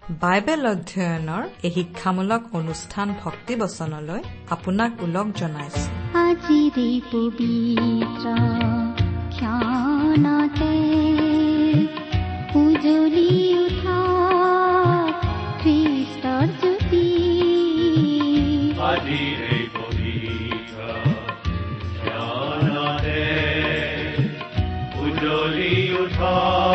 Bible অধ্যয়নৰ এই শিক্ষামূলক অনুষ্ঠান ভক্তি বচনলৈ আপোনাক ওলগ জনাইছো। আজিৰ পবিত্ৰ ক্ষণতে উজলি উঠা খ্ৰীষ্টৰ জ্যোতি, আজিৰ পবিত্ৰ ক্ষণতে উজলি উঠা।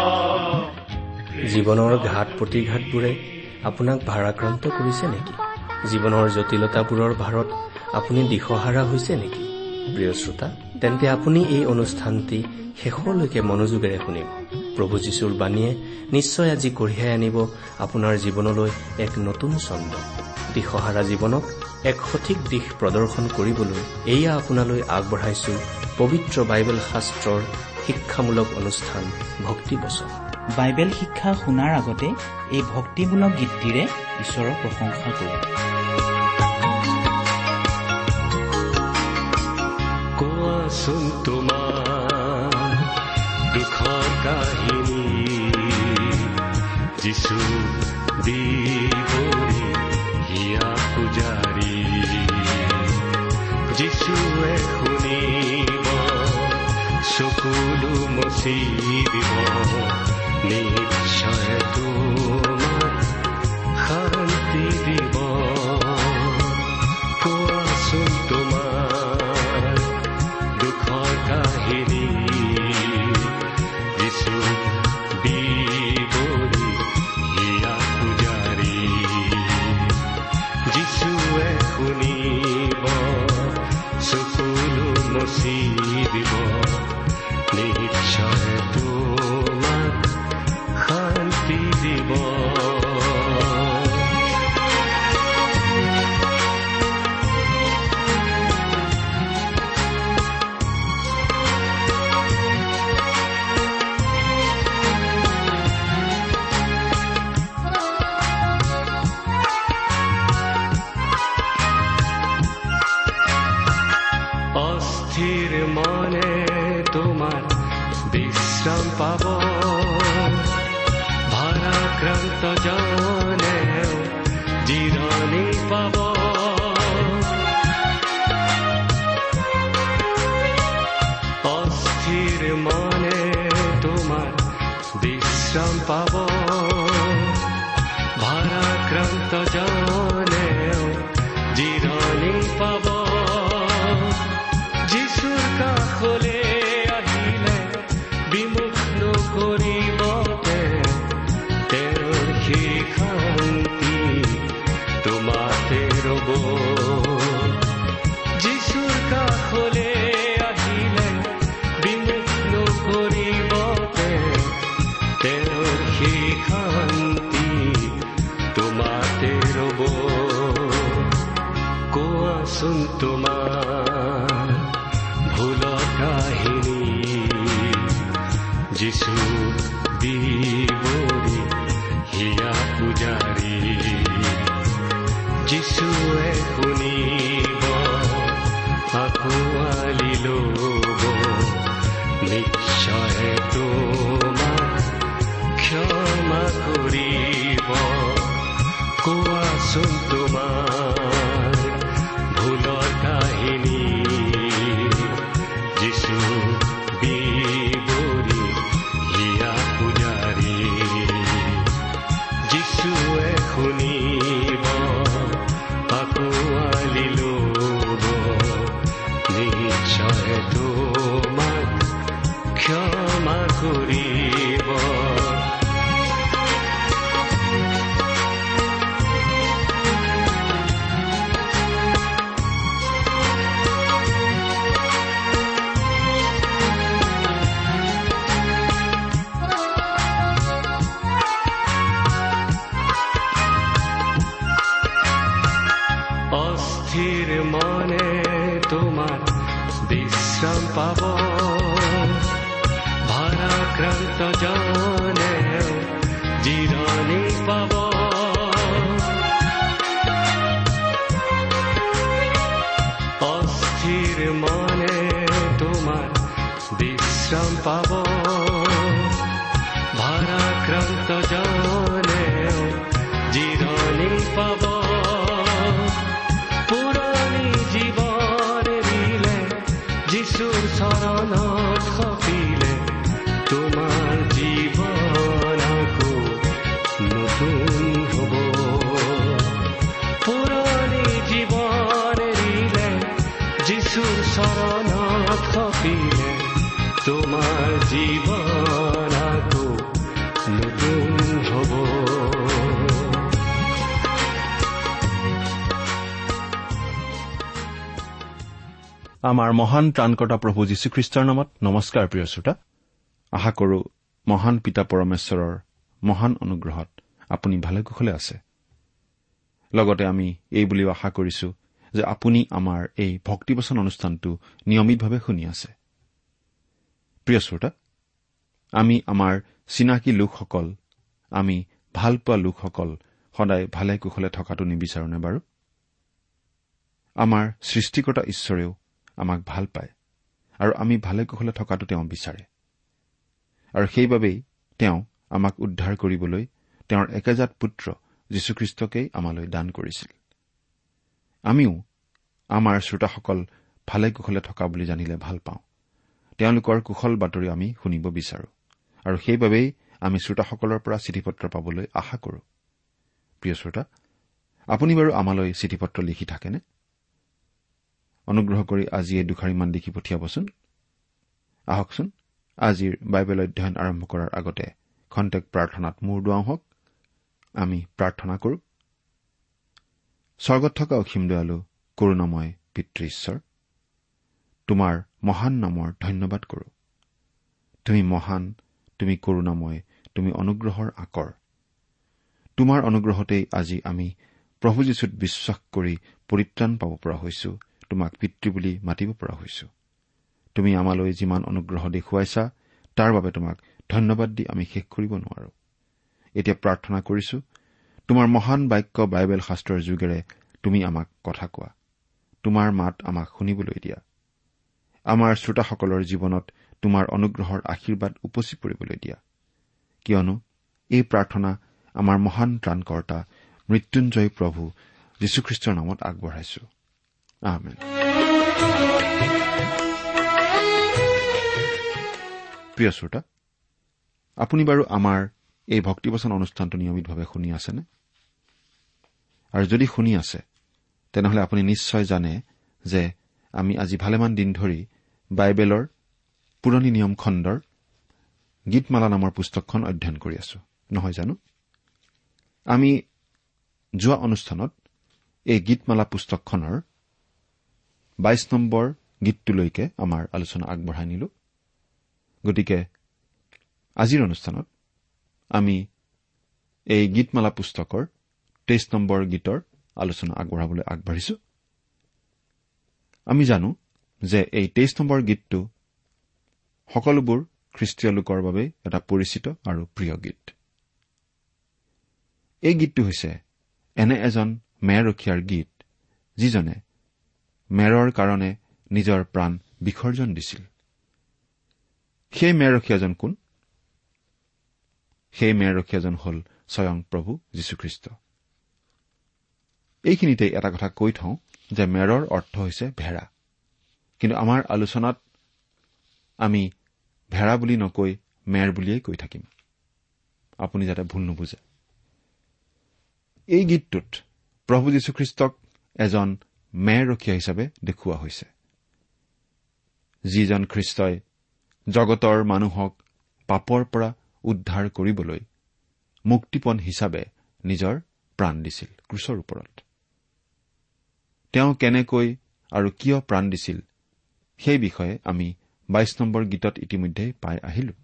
জীৱনৰ ঘাট প্ৰতিঘাতবোৰে আপোনাক ভাৰাক্ৰান্ত কৰিছে নেকি? জীৱনৰ জটিলতাবোৰৰ ভাৰত আপুনি দিশহাৰা হৈছে নেকি? প্ৰিয় শ্ৰোতা, তেন্তে আপুনি এই অনুষ্ঠানটি শেষলৈকে মনোযোগেৰে শুনিব। প্ৰভু যীশুৰ বাণীয়ে নিশ্চয় আজি কঢ়িয়াই আনিব আপোনাৰ জীৱনলৈ এক নতুন ছন্দ। দিশহাৰা জীৱনক এক সঠিক দিশ প্ৰদৰ্শন কৰিবলৈ এয়া আপোনালৈ আগবঢ়াইছো পবিত্ৰ বাইবেল শাস্ত্ৰৰ শিক্ষামূলক অনুষ্ঠান ভক্তি বচন। বাইবেল শিক্ষা শুনাৰ আগতে এই ভক্তিমূলক গীতটিৰে ঈশ্বৰৰ প্ৰশংসা কৰোঁ। কোৱাচোন তোমাৰ দুখৰ কাহিনী, যিছু দিবৰি হিয়া পূজাৰী, যিছুৱে শুনিব চকুলো মচি দিব, নিশ্চয় তোমাক শান্তি দিব। কোৱাচোন তোমাৰ দুখৰ কাহিনী, যিছু দিবৰি হিয়া পূজাৰী, যিছুৱে শুনিব চকুলো মচি দিব, নিশ্চয় তোমাক শান্তি দিব। অস্থিৰ মনে তোমাৰ বিশ্ৰাম পাব, ভাৰাক্ৰান্ত জনে জিৰণি পাব। অস্থিৰ মনে তোমাৰ বিশ্ৰাম পাব, ভাৰাক্ৰান্ত জনে জিৰণি পাব। যিছুৰ কাষলে আহিলে বিমুখ নকৰিব, তেওঁৰ সেই শান্তি তোমাতে ৰব। যিছুৰ কাষলে আহিলে বিমুখ নকৰিব, তেওঁৰ সেই শান্তি তোমাতে ৰব। কোৱাচোন তোমাৰ ভুলৰ কাহিনী, যিছু দিবৰি হিয়া পূজাৰী, যিছুৱে শুনিব আঁকোৱালি ল'ব, নিশ্চয় তোমাক ক্ষমা কৰিব। কোৱাচোন তোমাৰ ভুলৰ কাহিনী, যিছু দিবৰি হিয়া পূজাৰী, যিছুৱে শুনিব আঁকোৱালি ল'ব, নিশ্চয় তোমাক ক্ষমা কৰিব। অস্থিৰ মনে তোমাৰ বিশ্ৰাম পাব, ভাৰাক্ৰান্ত জনে জিৰণি পাব। অস্থিৰ মনে তোমাৰ বিশ্ৰাম পাব, ভাৰাক্ৰান্ত জনে জিৰণি পাব। পুৰণি জীৱন এৰিলে যিশুৰ চৰণত সপিলে তোমাৰ জীৱন আকৌ নতুন হ'ব। পুৰণি জীৱন এৰিলে যিশুৰ চৰণত সপিলে তোমাৰ জীৱন আকৌ নতুন হ'ব। আমাৰ মহান ত্ৰাণকৰ্তা প্ৰভু যীশুখ্ৰীষ্টৰ নামত নমস্কাৰ। প্ৰিয় শ্ৰোতা, আশা কৰো মহান পিতা পৰমেশ্বৰৰ মহান অনুগ্ৰহত আপুনি ভালে কুশলে আছে। লগতে আমি এই বুলিও আশা কৰিছো যে আপুনি আমাৰ এই ভক্তিবচন অনুষ্ঠানটো নিয়মিতভাৱে শুনি আছে। প্ৰিয় শ্ৰোতা, আমি আমাৰ চিনাকি লোকসকল, আমি ভাল পোৱা লোকসকল সদায় ভালে কুশলে থকাটো নিবিচাৰোনে বাৰু? আমাৰ সৃষ্টিকৰ্তা ঈশ্বৰেও আমাক ভাল পায় আৰু আমি ভালে কুশলে থকাটো তেওঁ বিচাৰে। আৰু সেইবাবেই তেওঁ আমাক উদ্ধাৰ কৰিবলৈ তেওঁৰ একেজাত পুত্ৰ যীশুখ্ৰীষ্টকেই আমালৈ দান কৰিছিল। আমিও আমাৰ শ্ৰোতাসকল ভালে কুশলে থকা বুলি জানিলে ভাল পাওঁ। তেওঁলোকৰ কুশল বাতৰি আমি শুনিব বিচাৰো আৰু সেইবাবেই আমি শ্ৰোতাসকলৰ পৰা চিঠি পত্ৰ পাবলৈ আশা কৰো। প্ৰিয় শ্ৰোতা, আপুনি বাৰু আমালৈ চিঠি পত্ৰ লিখি থাকেনে? অনুগ্ৰহ কৰি আজি এই দুখাৰিমান লিখি পঠিয়াবচোন। আহকচোন আজিৰ বাইবেল অধ্যয়ন আৰম্ভ কৰাৰ আগতে খন্তেক প্ৰাৰ্থনাত মূৰ দুৱাওঁ হওক। আমি প্ৰাৰ্থনা কৰো। স্বৰ্গত থকা অসীম দয়ালু কৰুণাময় পিতৃ ঈশ্বৰ, তোমাৰ মহান নামৰ ধন্যবাদ কৰো। তুমি মহান, তুমি কৰুণাময়, তুমি অনুগ্ৰহৰ আকৰ। তোমাৰ অনুগ্ৰহতেই আজি আমি প্ৰভু যীশুত বিশ্বাস কৰি পৰিত্ৰাণ পাব পৰা হৈছো, তোমাক পিতৃ বুলি মাতিব পৰা হৈছো। তুমি আমালৈ যিমান অনুগ্ৰহ দেখুৱাইছা তাৰ বাবে তোমাক ধন্যবাদ দি আমি শেষ কৰিব নোৱাৰো। এতিয়া প্ৰাৰ্থনা কৰিছো, তোমাৰ মহান বাক্য বাইবেল শাস্ত্ৰৰ যোগেৰে তুমি আমাক কথা কোৱা, তোমাৰ মাত আমাক শুনিবলৈ দিয়া। আমাৰ শ্ৰোতাসকলৰ জীৱনত তোমাৰ অনুগ্ৰহৰ আশীৰ্বাদ উপচি পৰিবলৈ দিয়া, কিয়নো এই প্ৰাৰ্থনা আমাৰ মহান ত্ৰাণকৰ্তা মৃত্যুঞ্জয় প্ৰভু যীশুখ্ৰীষ্টৰ নামত আগবঢ়াইছো। আমেন। প্ৰিয় শ্ৰোতা, আপুনি বাৰু আমাৰ এই ভক্তিবচন অনুষ্ঠানটো নিয়মিতভাৱে শুনি আছেনে? আৰু যদি শুনি আছে তেনেহলে আপুনি নিশ্চয় জানে যে আমি আজি ভালেমান দিন ধৰি বাইবেলৰ পুৰণি নিয়ম খণ্ডৰ গীতমালা নামৰ পুস্তকখন অধ্যয়ন কৰি আছো, নহয় জানো? আমি যোৱা অনুষ্ঠানত এই গীতমালা পুস্তকখনৰ 22 নম্বৰ গীতটোলৈকে আমাৰ আলোচনা আগবঢ়াই নিলো। গতিকে আজিৰ অনুষ্ঠানত আমি এই গীতমালা পুস্তকৰ 23 নম্বৰ গীতৰ আলোচনা আগবঢ়াবলৈ আগবাঢ়িছো। আমি জানো যে এই 23 নম্বৰ গীতটো সকলোবোৰ খ্ৰীষ্টীয় লোকৰ বাবে এটা পৰিচিত আৰু প্ৰিয় গীত। এই গীতটো হৈছে এনে এজন মেৰখীয়াৰ গীত যিজনে মেৰৰ কাৰণে নিজৰ প্ৰাণ বিসৰ্জন দিছিল। সেই মেৰখীয়াজন কোন? সেই মেৰখীয়াজন হল স্বয়ং প্ৰভু যীশুখ্ৰীষ্ট। এইখিনিতে এটা কথা কৈ থওঁ যে মেৰৰ অৰ্থ হৈছে ভেড়া, কিন্তু আমাৰ আলোচনাত আমি ভেড়া বুলি নকৈ মেৰ বুলিয়েই কৈ থাকিম, আপুনি যাতে ভুল নুবুজে। এই গীতটোত প্ৰভু যীশুখ্ৰীষ্টক এজন মেৰখীয়া হিচাপে দেখুওৱা হৈছে, যিজন খ্ৰীষ্টই জগতৰ মানুহক পাপৰ পৰা উদ্ধাৰ কৰিবলৈ মুক্তিপণ হিচাপে নিজৰ প্ৰাণ দিছিল ক্ৰুচৰ ওপৰত। তেওঁ কেনেকৈ আৰু কিয় প্ৰাণ দিছিল সেই বিষয়ে আমি 22 নম্বৰ গীতত ইতিমধ্যে পাই আহিলো।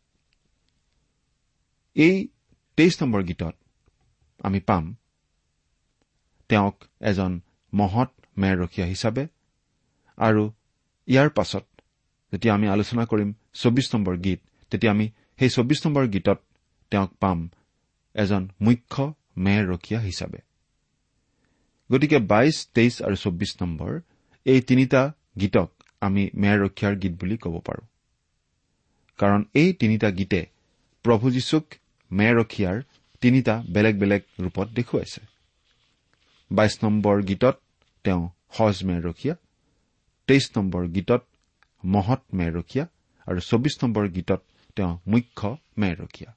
এই 23 নম্বৰ গীতত আমি পাম তেওঁক এজন মহৎ মেৰখীয়া হিচাপে, আৰু ইয়াৰ পাছত যেতিয়া আমি আলোচনা কৰিম 24 নম্বৰ গীত, তেতিয়া আমি সেই 24 নম্বৰ গীতত তেওঁক পাম এজন মুখ্য মেৰখীয়া হিচাপে। গতিকে 22, 23 আৰু 24 নম্বৰ এই তিনিটা গীতক আমি মেৰখীয়াৰ গীত বুলি ক'ব পাৰো, কাৰণ এই তিনিটা গীতে প্ৰভু যীশুক মেৰখীয়াৰ তিনিটা বেলেগ বেলেগ ৰূপত দেখুৱাইছে। 22 নম্বৰ গীতত তেওঁ সজ মেৰখীয়া, 23 নম্বৰ গীতত মহৎ মেৰখীয়া আৰু 24 নম্বৰ গীতত তেওঁ মুখ্য মেৰখীয়া।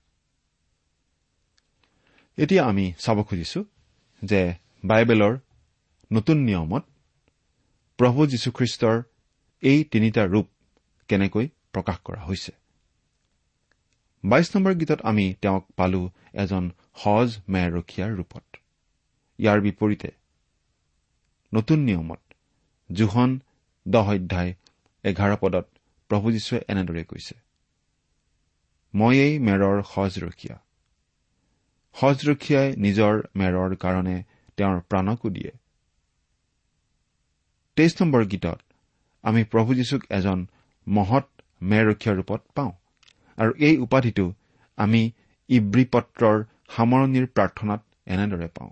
এতিয়া আমি চাব খুজিছো যে বাইবেলৰ নতুন নিয়মত প্ৰভু যীশুখ্ৰীষ্টৰ এই তিনিটা ৰূপ কেনেকৈ প্ৰকাশ কৰা হৈছে। 22 নম্বৰ গীতত আমি তেওঁক পালো এজন সজ মেৰখীয়াৰ ৰূপত। ইয়াৰ বিপৰীতে নতুন নিয়মত যোহন 10:11 প্ৰভু যীশুৱে এনেদৰে কৈছে, ময়েই মেৰৰ সজৰখীয়া। সজৰখীয়াই নিজৰ মেৰৰ কাৰণে তেওঁৰ প্ৰাণকো দিয়ে। 23 নম্বৰ গীতত আমি প্ৰভু যীশুক এজন মহৎ মেৰখীয়াৰ ৰূপত পাওঁ আৰু এই উপাধিটো আমি ইব্ৰী পত্ৰৰ সামৰণিৰ প্ৰাৰ্থনাত এনেদৰে পাওঁ,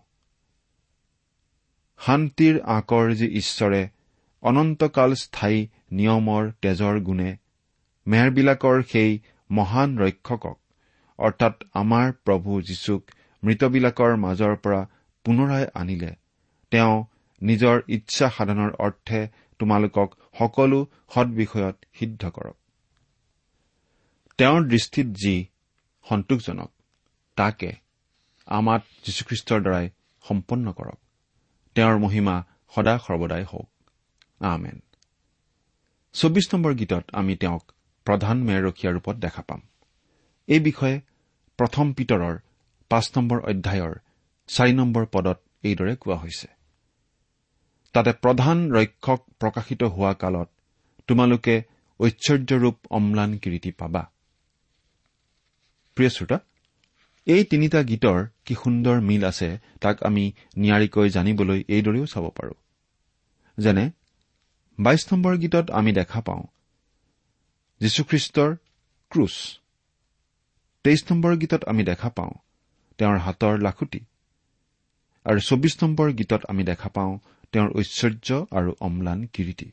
শান্তিৰ আকৰ যি ঈশ্বৰে অনন্তকাল স্থায়ী নিয়মৰ তেজৰ গুণে মেৰবিলাকৰ সেই মহান ৰক্ষকক অৰ্থাৎ আমাৰ প্ৰভু যীশুক মৃতবিলাকৰ মাজৰ পৰা পুনৰাই আনিলে, তেওঁ নিজৰ ইচ্ছা সাধনৰ অৰ্থে তোমালোকক সকলো সৎবিষয়ত সিদ্ধ কৰক। তেওঁৰ দৃষ্টিত যি সন্তোষজনক তাকে আমাত যীশুখ্ৰীষ্টৰ দ্বাৰাই সম্পন্ন কৰক। তেওঁৰ মহিমা সদা সৰ্বদাই হওক। আমেন। 24 নম্বৰ গীতত আমি তেওঁক প্ৰধান মেৰখীয়া ৰূপত দেখা পাম। এই বিষয়ে 1 পিতৰৰ 5 নম্বৰ অধ্যায়ৰ 4 নম্বৰ পদত এইদৰে কোৱা হৈছে, তাতে প্ৰধান ৰক্ষক প্ৰকাশিত হোৱা কালত তোমালোকে ঐশ্বৰ্যৰূপ অম্লান কিৰীটি পাবা। প্ৰিয় শ্ৰোতা, এই তিনিটা গীতৰ কি সুন্দৰ মিল আছে তাক আমি নিয়াৰিকৈ জানিবলৈ এইদৰেও চাব পাৰোঁ। যেনে 22 নম্বৰ গীতত আমি দেখা পাওঁ যীশুখ্ৰীষ্টৰ ক্ৰুচ, 23 নম্বৰ গীতত আমি দেখা পাওঁ তেওঁৰ হাতৰ লাখুটি আৰু 24 নম্বৰ গীতত আমি দেখা পাওঁ তেওঁৰ ঐশ্বৰ্য আৰু অম্লান কিৰীটি।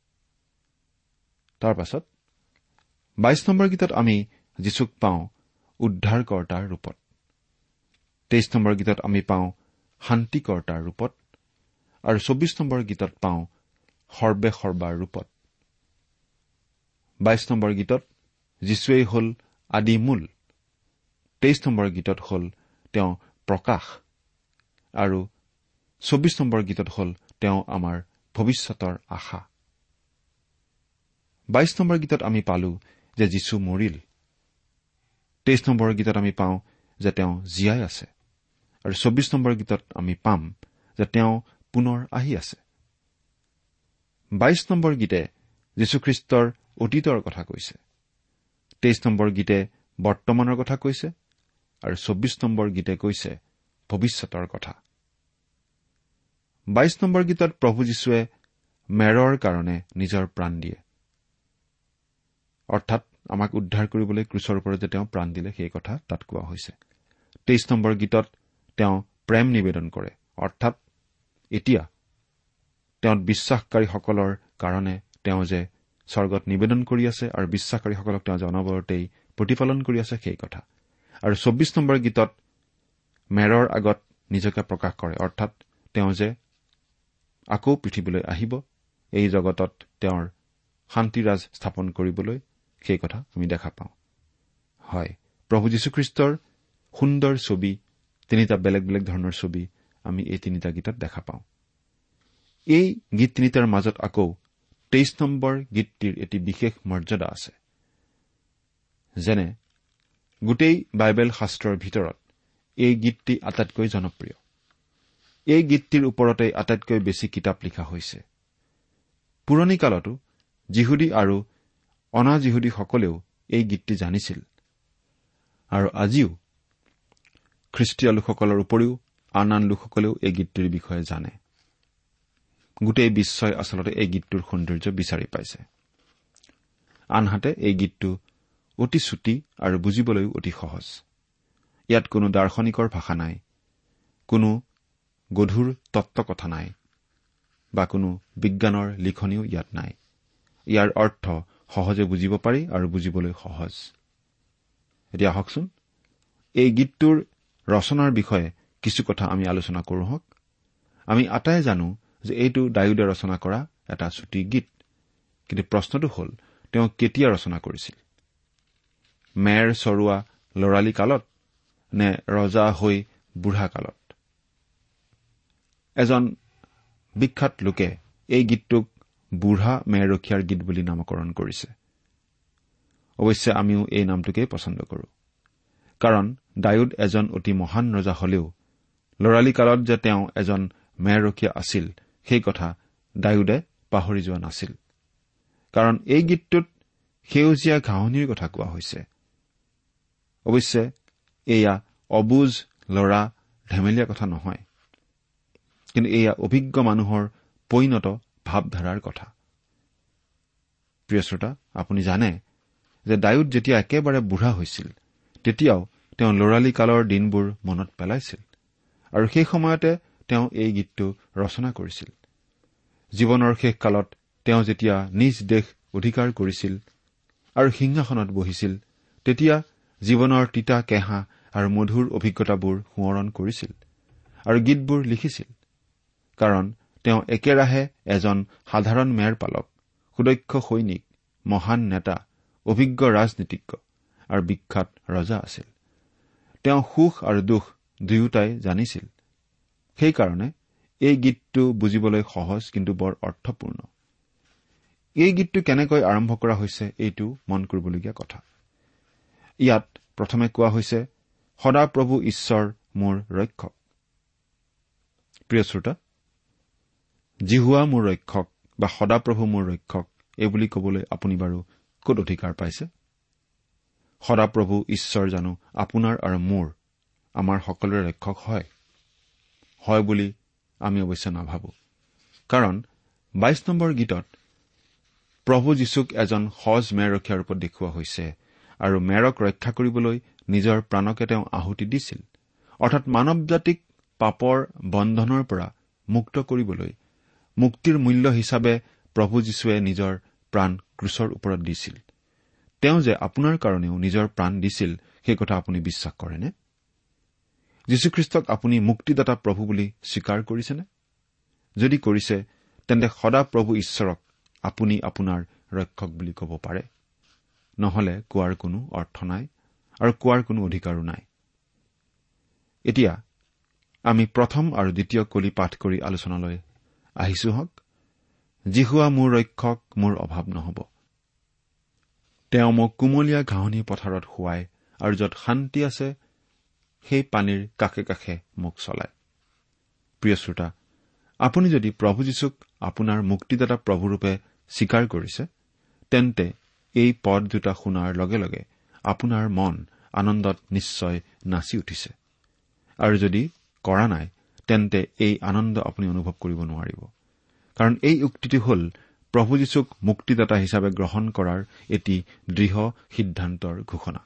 তাৰ পাছত 22 নম্বৰ গীতত আমি যীশুক পাওঁ উদ্ধাৰকৰ্তাৰ ৰূপত, 23 নম্বৰ গীতত আমি পাওঁ শান্তিকৰ্তাৰ ৰূপত আৰু 24 নম্বৰ গীতত পাওঁ সৰ্বেসৰ্বাৰ ৰূপত। 22 নম্বৰ গীতত যীশুৱেই হ'ল আদি মূল, 23 নম্বৰ গীতত হ'ল তেওঁ প্ৰকাশ আৰু 24 নম্বৰ গীতত হ'ল তেওঁ আমাৰ ভৱিষ্যতৰ আশা। 22 নম্বৰ গীতত আমি পালো যে যীশু মৰিল, 23 নম্বৰ গীতত আমি পাওঁ যে তেওঁ জীয়াই আছে আৰু 24 নম্বৰ গীতত আমি পাম যে তেওঁ পুনৰ আহি আছে। 22 নম্বৰ গীতে যীশুখ্ৰীষ্টৰ অতীতৰ কথা কৈছে, 23 নম্বৰ গীতে বৰ্তমানৰ কথা কৈছে আৰু 24 নম্বৰ গীতে কৈছে ভৱিষ্যতৰ কথা। 22 নম্বৰ গীতত প্ৰভু যীশুৱে মেৰৰ কাৰণে নিজৰ প্ৰাণ দিয়ে, অৰ্থাৎ আমাক উদ্ধাৰ কৰিবলৈ ক্ৰুচৰ ওপৰত যে তেওঁ প্ৰাণ দিলে সেই কথা তাত কোৱা হৈছে। 23 নম্বৰ গীতত তেওঁ প্ৰেম নিবেদন কৰে, অৰ্থাৎ এতিয়া তেওঁ বিশ্বাসকাৰীসকলৰ কাৰণে তেওঁ যে স্বৰ্গত নিবেদন কৰি আছে আৰু বিশ্বাসকাৰীসকলক তেওঁ যে অনবৰতেই প্ৰতিপালন কৰি আছে সেই কথা। আৰু 24 নম্বৰ গীতত মেৰৰ আগত নিজকে প্ৰকাশ কৰে, অৰ্থাৎ তেওঁ যে আকৌ পৃথিৱীলৈ আহিব, এই জগতত তেওঁৰ শান্তিৰাজ স্থাপন কৰিবলৈ, সেই কথা আমি দেখা পাওঁ। হয়, প্ৰভু যীশুখ্ৰীষ্টৰ সুন্দৰ ছবি, তিনিটা বেলেগ বেলেগ ধৰণৰ ছবি আমি এই তিনিটা গীতত দেখা পাওঁ। এই গীত তিনিটাৰ মাজত আকৌ 23 নম্বৰ গীতটিৰ এটি বিশেষ মৰ্যাদা আছে। যেনে গোটেই বাইবেল শাস্ত্ৰৰ ভিতৰত এই গীতটি আটাইতকৈ জনপ্ৰিয়। এই গীতটিৰ ওপৰতে আটাইতকৈ বেছি কিতাপ লিখা হৈছে। পুৰণি কালতো যিহুদী আৰু অনা যিহুদীসকলেও এই গীতটি জানিছিল আৰু আজিও খ্ৰীষ্টীয় লোকসকলৰ উপৰিও আন আন লোকসকলেও এই গীতটিৰ বিষয়ে জানে। গোটেই বিশ্বই আচলতে এই গীতটোৰ সৌন্দৰ্য বিচাৰি পাইছে। আনহাতে এই গীতটো অতি চুটি আৰু বুজিবলৈও অতি সহজ। ইয়াত কোনো দাৰ্শনিকৰ ভাষা নাই, কোনো গধুৰ তত্ত্বকথা নাই বা কোনো বিজ্ঞানৰ লিখনিও ইয়াত নাই। ইয়াৰ অৰ্থ সহজে বুজিব পাৰি আৰু বুজিবলৈ সহজ। এতিয়া আহকচোন এই গীতটোৰ ৰচনাৰ বিষয়ে কিছু কথা আমি আলোচনা কৰোঁ হওক। আমি আটাই জানো যে এইটো দায়ুদে ৰচনা কৰা এটা চুটি গীত। কিন্তু প্ৰশ্নটো হ'ল, তেওঁ কেতিয়া ৰচনা কৰিছিল? মেৰ চৰোৱা লৰালি কালত নে ৰজা হৈ বুঢ়া কালত? এজন বিখ্যাত লোকে এই গীতটোক বুঢ়া মেৰৰখীয়াৰ গীত বুলি নামকৰণ কৰিছে। অৱশ্যে আমিও এই নামটোকেই পচন্দ কৰোঁ, কাৰণ দায়ুদ এজন অতি মহান ৰজা হলেও লৰালি কালত যে তেওঁ এজন মেৰৰখীয়া আছিল সেই কথা দায়ুদে পাহৰি যোৱা নাছিল। কাৰণ এই গীতটোত সেউজীয়া ঘাঁহনিৰ কথা কোৱা হৈছে। অৱশ্যে এয়া অবুজ লৰা ধেমেলীয়া কথা নহয়, কিন্তু এয়া অভিজ্ঞ মানুহৰ পৰিণত ভাৱধাৰাৰ কথা। প্ৰিয় শ্ৰোতা, আপুনি জানে যে দায়ুদ যেতিয়া একেবাৰে বুঢ়া হৈছিল তেতিয়াও তেওঁ লৰালি কালৰ দিনবোৰ মনত পেলাইছিল, আৰু সেই সময়তে তেওঁ এই গীতটো ৰচনা কৰিছিল। জীৱনৰ শেষ কালত তেওঁ যেতিয়া নিজ দেশ অধিকাৰ কৰিছিল আৰু সিংহাসনত বহিছিল, তেতিয়া জীৱনৰ তিতা কেঁহা আৰু মধুৰ অভিজ্ঞতাবোৰ সোঁৱৰণ কৰিছিল আৰু গীতবোৰ লিখিছিল। কাৰণ তেওঁ একেৰাহে এজন সাধাৰণ মেৰ পালক, সুদক্ষ সৈনিক, মহান নেতা, অভিজ্ঞ ৰাজনীতিজ্ঞ আৰু বিখ্যাত ৰজা আছিল। তেওঁ সুখ আৰু দুখ দুয়োটাই জানিছিল। সেইকাৰণে এই গীতটো বুজিবলৈ সহজ কিন্তু বৰ অৰ্থপূৰ্ণ। এই গীতটো কেনেকৈ আৰম্ভ কৰা হৈছে এইটো মন কৰিবলগীয়া কথা। ইয়াত প্ৰথমে কোৱা হৈছে, সদাপ্ৰভু ঈশ্বৰ মোৰ ৰক্ষক। প্ৰিয় শ্ৰোতা, জিহুৱা মোৰ ৰক্ষক বা সদাপ্ৰভু মোৰ ৰক্ষক এইবুলি কবলৈ আপুনি বাৰু ক'ত অধিকাৰ পাইছে? সদাপ্ৰভু ঈশ্বৰ জানো আপোনাৰ আৰু মোৰ, আমাৰ সকলোৰে ৰক্ষক হয় বুলি আমি অৱশ্যে নাভাবোঁ। কাৰণ ২২ নম্বৰ গীতত প্ৰভু যীশুক এজন সজ মেৰৰখীয়াৰ ৰূপত দেখুওৱা হৈছে, আৰু মেৰক ৰক্ষা কৰিবলৈ নিজৰ প্ৰাণকে তেওঁ আহুতি দিছিল। অৰ্থাৎ মানৱ জাতিক পাপৰ বন্ধনৰ পৰা মুক্ত কৰিবলৈ মুক্তিৰ মূল্য হিচাপে প্ৰভু যীশুৱে নিজৰ প্ৰাণ ক্ৰুচৰ ওপৰত দিছিল। তেওঁ যে আপোনাৰ কাৰণেও নিজৰ প্ৰাণ দিছিল সেই কথা আপুনি বিশ্বাস কৰেনে? যীশুখ্ৰীষ্টক আপুনি মুক্তিদাতা প্ৰভু বুলি স্বীকাৰ কৰিছেনে? যদি কৰিছে, তেন্তে সদাপ্ৰভু ঈশ্বৰক আপুনি আপোনাৰ ৰক্ষক বুলি ক'ব পাৰে। নহলে কোৱাৰ কোনো অৰ্থ নাই আৰু কোৱাৰ কোনো অধিকাৰো নাই। এতিয়া আমি প্ৰথম আৰু দ্বিতীয় কলি পাঠ কৰি আলোচনালৈ আহিছো হওক। জিহুৱা মোৰ ৰক্ষক, মোৰ অভাৱ নহ'ব। তেওঁ মোক কুমলীয়া ঘাঁহনি পথাৰত শুৱায়, আৰু য'ত শান্তি আছে সেই পানীৰ কাষে কাষে মোক চলায়। প্ৰিয় শ্ৰোতা, আপুনি যদি প্ৰভু যীশুক আপোনাৰ মুক্তিদাতা প্ৰভুৰূপে স্বীকাৰ কৰিছে, তেন্তে এই পদ দুটা শুনাৰ লগে লগে আপোনাৰ মন আনন্দত নিশ্চয় নাচি উঠিছে। আৰু যদি কৰা নাই, তেন্তে এই আনন্দ আপুনি অনুভৱ কৰিব নোৱাৰিব। কাৰণ এই উক্তিটো হ'ল প্ৰভু যীশুক মুক্তিদাতা হিচাপে গ্ৰহণ কৰাৰ এটি দৃঢ় সিদ্ধান্তৰ ঘোষণা।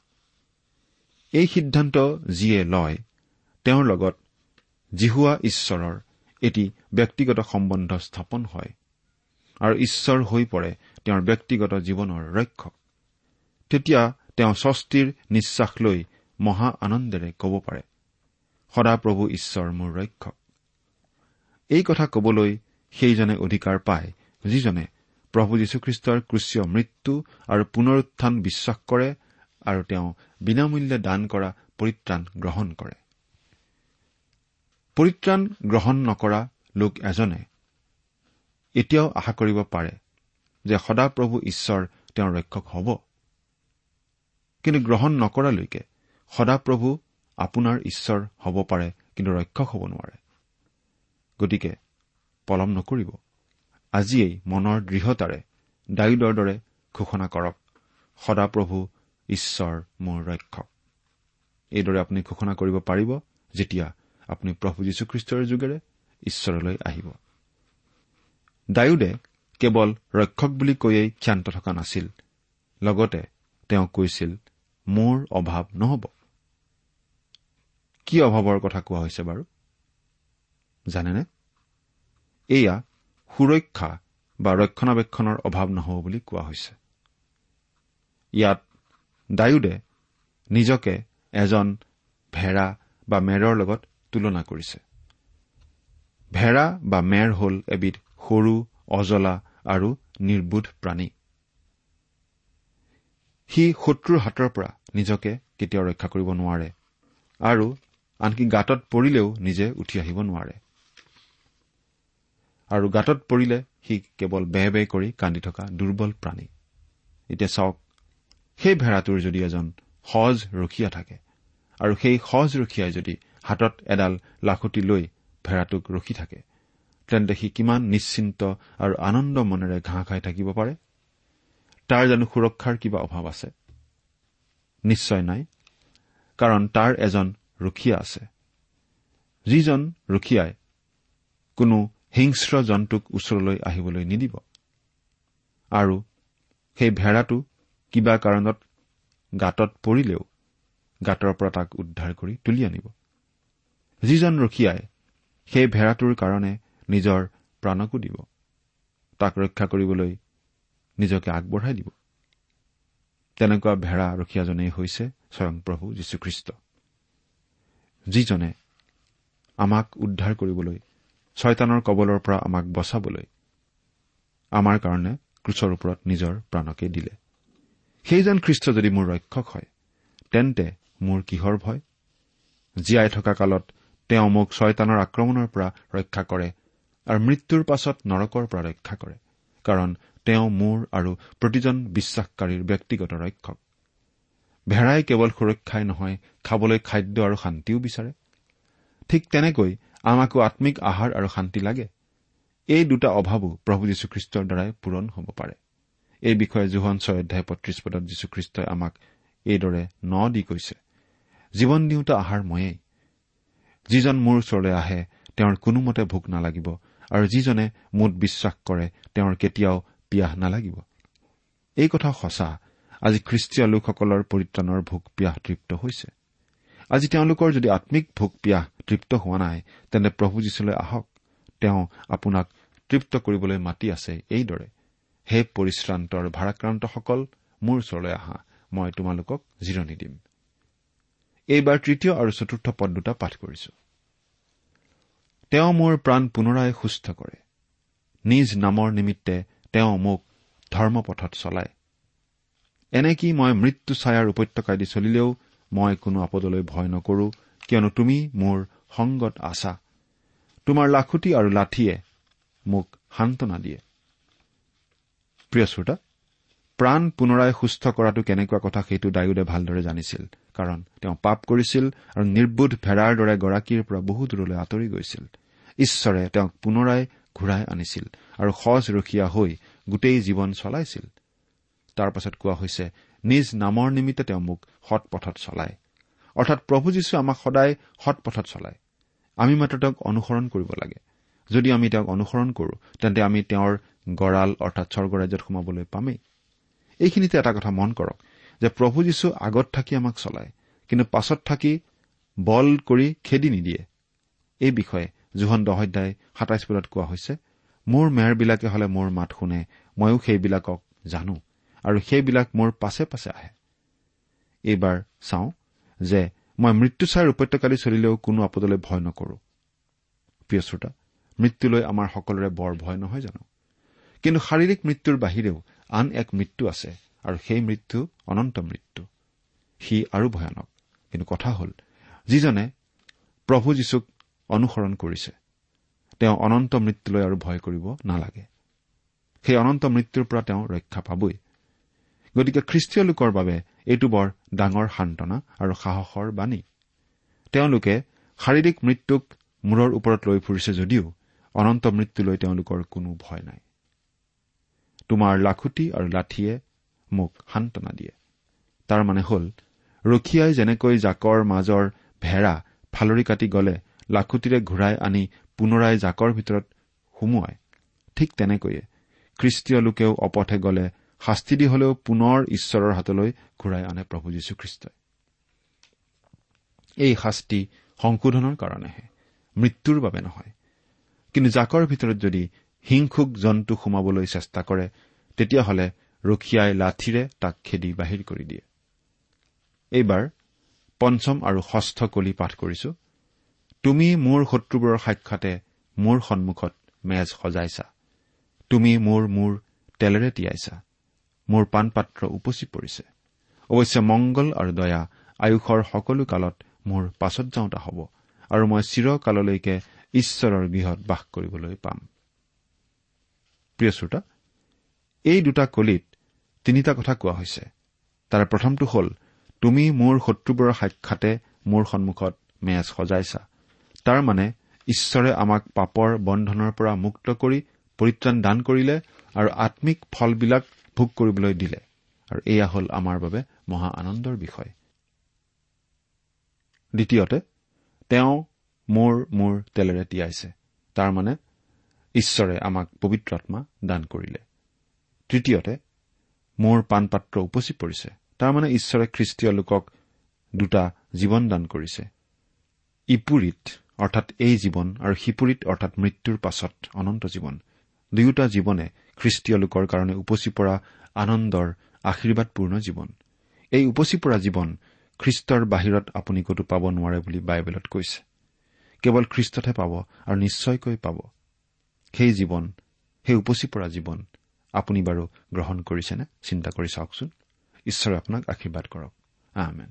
এই সিদ্ধান্ত যিয়ে লয়, তেওঁৰ লগত জিহুৱা ঈশ্বৰৰ এটি ব্যক্তিগত সম্বন্ধ স্থাপন হয়, আৰু ঈশ্বৰ হৈ পৰে তেওঁৰ ব্যক্তিগত জীৱনৰ ৰক্ষক। তেতিয়া তেওঁ স্বস্তিৰ নিশ্বাস লৈ মহা আনন্দেৰে ক'ব পাৰে, সদাপ্ৰভু ঈশ্বৰ মোৰ ৰক্ষক। এই কথা ক'বলৈ সেইজনে অধিকাৰ পায় যিজনে প্ৰভু যীশুখ্ৰীষ্টৰ ক্ৰুচীয় মৃত্যু আৰু পুনৰুত্থান বিশ্বাস কৰে আৰু তেওঁ বিনামূল্যে দান কৰা পৰিত্ৰাণ গ্ৰহণ কৰে। পৰিত্ৰাণ গ্ৰহণ নকৰা লোক এজনে এতিয়াও আশা কৰিব পাৰে যে সদাপ্ৰভু ঈশ্বৰ তেওঁৰ ৰক্ষক হ'ব। কিন্তু গ্ৰহণ নকৰালৈকে সদাপ্ৰভু আপোনাৰ ঈশ্বৰ হ'ব পাৰে, কিন্তু ৰক্ষক হ'ব নোৱাৰে। গতিকে পলম নকৰিব, আজিয়েই মনৰ দৃঢ়তাৰে দায়ুদৰ দৰে ঘোষণা কৰক, সদাপ্ৰভু ঈশ্বৰ মোৰ ৰক্ষক। এইদৰে আপুনি ঘোষণা কৰিব পাৰিব যেতিয়া আপুনি প্ৰভু যীশুখ্ৰীষ্টৰ যোগেৰে ঈশ্বৰলৈ আহিব। দায়ুদে কেৱল ৰক্ষক বুলি কৈয়েই ক্ষান্ত থকা নাছিল, লগতে তেওঁ কৈছিল, মোৰ অভাৱ নহ'ব। কি অভাৱৰ কথা কোৱা হৈছে বাৰু জানেনে? এয়া সুৰক্ষা বা ৰক্ষণাবেক্ষণৰ অভাৱ নহ'ব বুলি কোৱা হৈছে। ইয়াত দায়ুদে নিজকে এজন ভেড়া বা মেৰৰ লগত তুলনা কৰিছে। ভেড়া বা মেৰ হ'ল এবিধ সৰু, অজলা আৰু নিৰ্বোধ প্ৰাণী। সি শত্ৰুৰ হাতৰ পৰা নিজকে কেতিয়াও ৰক্ষা কৰিব নোৱাৰে আৰু আনকি গাঁতত পৰিলেও নিজে উঠি আহিব নোৱাৰে। আৰু গাঁতত পৰিলে সি কেৱল বেহ বেহ কৰি কান্দি থকা দুৰ্বল প্ৰাণী। এতিয়া চাওক, সেই ভেড়াটোৰ যদি এজন সজ ৰখীয়া থাকে আৰু সেই সজ ৰখীয়াই যদি হাতত এডাল লাখুটি লৈ ভেড়াটোক ৰখি থাকে, তেন্তে সি কিমান নিশ্চিন্ত আৰু আনন্দ মনেৰে ঘাঁহ খাই থাকিব পাৰে? তাৰ জানো সুৰক্ষাৰ কিবা অভাৱ আছে? নিশ্চয় নাই, কাৰণ তাৰ এজন ৰখীয়া আছে। যিজন ৰখীয়াই কোনো হিংস্ৰ জন্তুক ওচৰলৈ আহিবলৈ নিদিব। আৰু সেই ভেড়াটো কিবা কাৰণত গাঁতত পৰিলেও গাঁতৰ পৰা তাক উদ্ধাৰ কৰি তুলি আনিব। যিজন ৰখীয়াই সেই ভেড়াটোৰ কাৰণে নিজৰ প্ৰাণকো দিব, তাক ৰক্ষা কৰিবলৈ নিজকে আগবঢ়াই দিব। তেনেকুৱা ভেড়া ৰখীয়াজনেই হৈছে স্বয়ং প্ৰভু যীশুখ্ৰীষ্ট, যিজনে আমাক উদ্ধাৰ কৰিবলৈ, শয়তানৰ কবলৰ পৰা আমাক বচাবলৈ আমাৰ কাৰণে ক্ৰুচৰ ওপৰত নিজৰ প্ৰাণকে দিলে। সেইজন খ্ৰীষ্ট যদি মোৰ ৰক্ষক হয়, তেন্তে মোৰ কিহৰ ভয়? জীয়াই থকা কালত তেওঁ মোক শয়তানৰ আক্ৰমণৰ পৰা ৰক্ষা কৰে আৰু মৃত্যুৰ পাছত নৰকৰ পৰা ৰক্ষা কৰে, কাৰণ তেওঁ মোৰ আৰু প্ৰতিজন বিশ্বাসকাৰীৰ ব্যক্তিগত ৰক্ষক। ভেড়াই কেৱল সুৰক্ষাই নহয়, খাবলৈ খাদ্য আৰু শান্তিও বিচাৰে। ঠিক তেনেকৈ আমাকো আত্মিক আহাৰ আৰু শান্তি লাগে। এই দুটা অভাৱো প্ৰভু যীশুখ্ৰীষ্টৰ দ্বাৰাই পূৰণ হ'ব পাৰে। এই বিষয়ে যোহন 6:35 যীশুখ্ৰীষ্টই আমাক এইদৰে দি কৈছে, জীৱন দিওঁতা আহাৰ ময়েই। যিজন মোৰ ওচৰলৈ আহে তেওঁৰ কোনোমতে ভোক নালাগিব, আৰু যিজনে মোত বিশ্বাস কৰে তেওঁৰ কেতিয়াও পিয়াহ নালাগিব। এই কথা সঁচা। আজি খ্ৰীষ্টীয় লোকসকলৰ পৰিত্ৰাণৰ ভোক পিয়াহ তৃপ্ত হৈছে। আজি তেওঁলোকৰ যদি আত্মিক ভোক পিয়াহ তৃপ্ত হোৱা নাই, তেন্তে প্ৰভু যীশুলৈ আহক। তেওঁ আপোনাক তৃপ্ত কৰিবলৈ মাতি আছে এইদৰে, হে পৰিশ্ৰান্তৰ ভাৰাক্ৰান্তসকল, মোৰ ওচৰলৈ আহা, মই তোমালোকক জিৰণি দিম। এইবাৰ 3 আৰু 4 পদ দুটা পাঠ কৰিছো। তেওঁ মোৰ প্ৰাণ পুনৰাই সুস্থ কৰে, নিজ নামৰ নিমিত্তে তেওঁ মোক ধৰ্মপথত চলায়। এনেকি মই মৃত্যু ছায়াৰ উপত্যকাইদি চলিলেও মই কোনো আপদলৈ ভয় নকৰো, কিয়নো তুমি মোৰ সংগত আছা। তোমাৰ লাখুটি আৰু লাঠিয়ে মোক সান্তনা দিয়ে। প্ৰিয় শ্ৰোতা, প্ৰাণ পুনৰাই সুস্থ কৰাটো কেনেকুৱা কথা সেইটো দায়ুদে ভালদৰে জানিছিল, কাৰণ তেওঁ পাপ কৰিছিল আৰু নিৰ্বোধ ভেড়াৰ দৰে গৰাকীৰ পৰা বহু দূৰলৈ আঁতৰি গৈছিল। ঈশ্বৰে তেওঁক পুনৰাই ঘূৰাই আনিছিল আৰু সজ ৰখীয়া হৈ গোটেই জীৱন চলাইছিল। তাৰ পাছত কোৱা হৈছে, নিজ নামৰ নিমিত্তে তেওঁ মোক সৎ পথত চলায়। অৰ্থাৎ প্ৰভু যীশু আমাক সদায় সৎ পথত চলায়। আমি মাত্ৰ তেওঁক অনুসৰণ কৰিব লাগে। যদি আমি তেওঁক অনুসৰণ কৰো, তেন্তে আমি তেওঁৰ গঁড়াল অৰ্থাৎ স্বৰ্গৰাজ্যত সোমাবলৈ পামেই। এইখিনিতে এটা কথা মন কৰক যে প্ৰভু যীশু আগত থাকি আমাক চলায়, কিন্তু পাছত থাকি বল কৰি খেদি নিদিয়ে। এই বিষয়ে যোহন 10:27 কোৱা হৈছে, মোৰ মেৰবিলাকে হলে মোৰ মাত শুনে, ময়ো সেইবিলাকক জানো, আৰু সেইবিলাক মোৰ পাছে পাছে আহে। এইবাৰ চাওঁ যে মই মৃত্যুছায়াৰ উপত্যকালি চলিলেও কোনো আপদলৈ ভয় নকৰো। প্ৰিয় শ্ৰোতা, মৃত্যুলৈ আমাৰ সকলোৰে বৰ ভয় নহয় জানো? কিন্তু শাৰীৰিক মৃত্যুৰ বাহিৰেও আন এক মৃত্যু আছে, আৰু সেই মৃত্যু অনন্ত মৃত্যু। সি আৰু ভয়ানক। কিন্তু কথা হ'ল, যিজনে প্ৰভু যীশুক অনুসৰণ কৰিছে তেওঁ অনন্ত মৃত্যুলৈ আৰু ভয় কৰিব নালাগে। সেই অনন্ত মৃত্যুৰ পৰা তেওঁ ৰক্ষা পাবই। গতিকে খ্ৰীষ্টীয় লোকৰ বাবে এইটো বৰ ডাঙৰ সান্তনা আৰু সাহসৰ বাণী। তেওঁলোকে শাৰীৰিক মৃত্যুক মূৰৰ ওপৰত লৈ ফুৰিছে যদিও অনন্ত মৃত্যুলৈ তেওঁলোকৰ কোনো ভয় নাই। তোমাৰ লাখুটি আৰু লাঠিয়ে মোক সান্তনা দিয়ে। তাৰ মানে হ'ল, ৰখীয়াই যেনেকৈ জাকৰ মাজৰ ভেড়া ফালৰি কাটি গলে লাখুটিৰে ঘূৰাই আনি পুনৰাই জাকৰ ভিতৰত সুমুৱায়, ঠিক তেনেকৈয়ে খ্ৰীষ্টীয় লোকেও অপথে গলে শাস্তি দি হলেও পুনৰ ঈশ্বৰৰ হাতলৈ ঘূৰাই আনে প্ৰভু যীশুখ্ৰীষ্টই। এই শাস্তি সংশোধনৰ কাৰণেহে, মৃত্যুৰ বাবে নহয়। কিন্তু জাকৰ ভিতৰত যদি হিংসুক জন্তু সোমাবলৈ চেষ্টা কৰে, তেতিয়াহ'লে ৰখীয়াই লাঠিৰে তাক খেদি বাহিৰ কৰি দিয়ে। এইবাৰ 5 আৰু 6 কলি পাঠ কৰিছো। তুমি মোৰ শত্ৰুবোৰৰ সাক্ষাতে মোৰ সন্মুখত মেজ সজাইছা। তুমি মোৰ মূৰ তেলেৰে তিয়াইছা। মোৰ পাণপাত্ৰ উপচি পৰিছে। অৱশ্যে মংগল আৰু দয়া আয়ুষৰ সকলো কালত মোৰ পাছত যাওঁতা হ'ব, আৰু মই চিৰকাললৈকে ঈশ্বৰৰ গৃহত বাস কৰিবলৈ পাম। প্ৰিয় শ্ৰোতা, এই দুটা কলিত 3টা কথা কোৱা হৈছে। তাৰে প্ৰথমটো হ'ল, তুমি মোৰ শত্ৰুবোৰৰ সাক্ষাতে মোৰ সন্মুখত মেজ সজাইছা। তাৰ মানে ঈশ্বৰে আমাক পাপৰ বন্ধনৰ পৰা মুক্ত কৰি পৰিত্ৰাণ দান কৰিলে আৰু আত্মিক ফলবিলাক ভোগ কৰিবলৈ দিলে, আৰু এয়া হ'ল আমাৰ বাবে মহা আনন্দৰ বিষয়। দ্বিতীয়তে, তেওঁ মোৰ মূৰ তেলেৰে তিয়াইছে। তাৰ মানে ঈশ্বৰে আমাক পবিত্ৰ আত্মা দান কৰিলে। তৃতীয়তে, মোৰ পাণপাত্ৰ উপচি পৰিছে। তাৰ মানে ঈশ্বৰে খ্ৰীষ্টীয় লোকক 2টা জীৱন দান কৰিছে। ইপুৰিত অৰ্থাৎ এই জীৱন, আৰু সিপুৰিত অৰ্থাৎ মৃত্যুৰ পাছত অনন্ত জীৱন। 2টা জীৱনে খ্ৰীষ্টীয় লোকৰ কাৰণে উপচি পৰা আনন্দৰ আশীৰ্বাদপূৰ্ণ জীৱন। এই উপচি পৰা জীৱন খ্ৰীষ্টৰ বাহিৰত আপুনি ক'তো পাব নোৱাৰে বুলি বাইবেলত কৈছে। কেৱল খ্ৰীষ্টতহে পাব, আৰু নিশ্চয়কৈ পাব। সেই জীৱন, সেই উপচি পৰা জীৱন আপুনি বাৰু গ্ৰহণ কৰিছেনে? চিন্তা কৰি চাওকচোন। ঈশ্বৰে আপোনাক আশীৰ্বাদ কৰক। আমেন।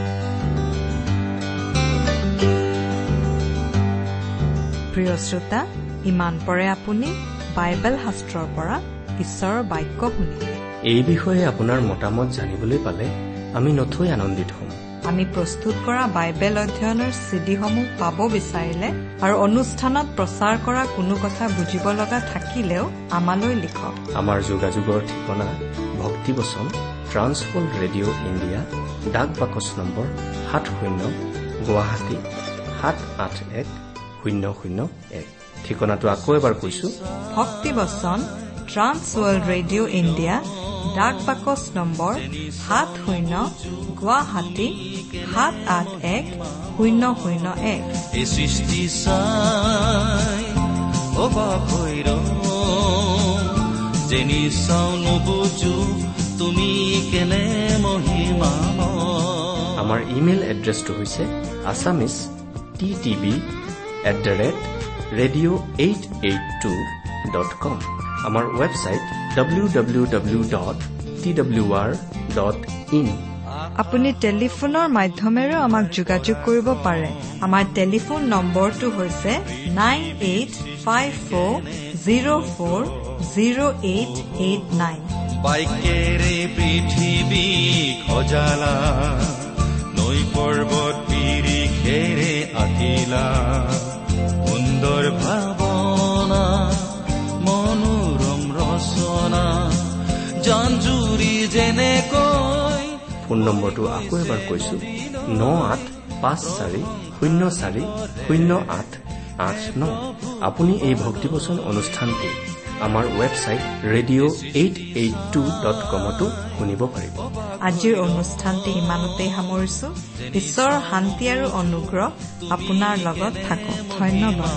প্ৰিয় শ্ৰোতা, ইমান পৰে আপুনি বাইবেল শাস্ত্ৰৰ পৰা ঈশ্বৰৰ বাক্য শুনিলে। এই বিষয়ে আপোনাৰ মতামত জানিবলৈ পালে আমি নথৈ আনন্দিত হ'ম। আমি প্ৰস্তুত কৰা বাইবেল অধ্যয়নৰ চিডিসমূহ পাব বিচাৰিলে আৰু অনুষ্ঠানত প্ৰচাৰ কৰা কোনো কথা বুজিব লগা থাকিলেও আমালৈ লিখক। আমাৰ যোগাযোগৰ ঠিকনা ভক্তিবচন, ট্ৰান্সৱৰ্ল্ড ৰেডিঅ' ইণ্ডিয়া, ডাক বাকচ নম্বৰ 70, গুৱাহাটী 78101। ঠিকনাটো আকৌ এবাৰ কৈছো, ভক্তিবচন, ট্ৰান্সৱৰ্ল্ড ৰেডিঅ' ইণ্ডিয়া, ডাক বাকচ নম্বৰ 70, গুৱাহাটী 78101। এই সৃষ্টি চাই অবাক হৈ যেনি চাও নুবুজো তুমি কেনে মহিমা। আমাৰ ইমেইল এড্ৰেছটো হৈছে assamese@radio882.com। আমাৰ ৱেবছাইট www.twr.in। আপুনি টেলিফোনৰ মাধ্যমেৰেও আমাক যোগাযোগ কৰিব পাৰে। আমাৰ টেলিফোন নম্বৰটো হৈছে 9854040889। বাইকেৰে পৃথিৱী সজালা, নৈ পৰ্বত বিৰিখেৰে আঁকিলা, সুন্দৰ ভাৱনা মনোৰম ৰচনা জানজুৰি যেনেকৈ। ফোন নম্বৰটো আকৌ এবাৰ কৈছো, 9854040889। আপুনি এই ভক্তিবচন অনুষ্ঠানটি আমাৰ ৱেবছাইট radio882.comতো শুনিব পাৰিব। আজিৰ অনুষ্ঠানটি ইমানতেই সামৰিছো। ঈশ্বৰৰ শান্তি আৰু অনুগ্ৰহ আপোনাৰ লগত থাকক। ধন্যবাদ।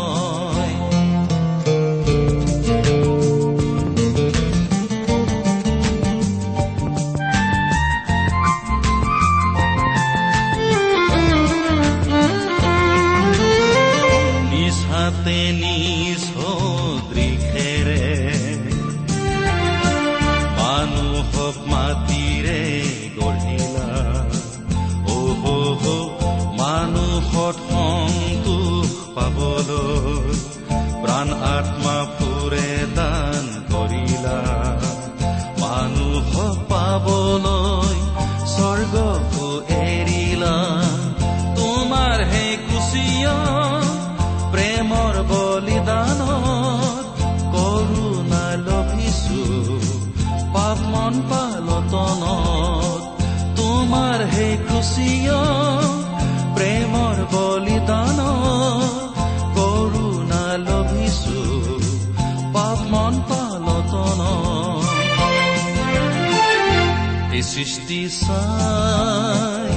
নিজ দৃশেৰে মানুহক মাতিৰে গঢ়িলা, মানুহত সন্তোষ পাবলৈ প্ৰাণ আত্মা ফুৰে দান কৰিলা, মানুহক পাবলৈ স্বৰ্গকো এৰিলা। তোমাৰ হে কুচিয়া প্ৰেমৰ বলিদানত কৰুণা লভিছো, পাপ মন পালতনত তোমাৰ হে কুচিয়া প্ৰেমৰ বলিদানত কৰুণা লভিছো, পাপ মন পালতনত। এই সৃষ্টি চাই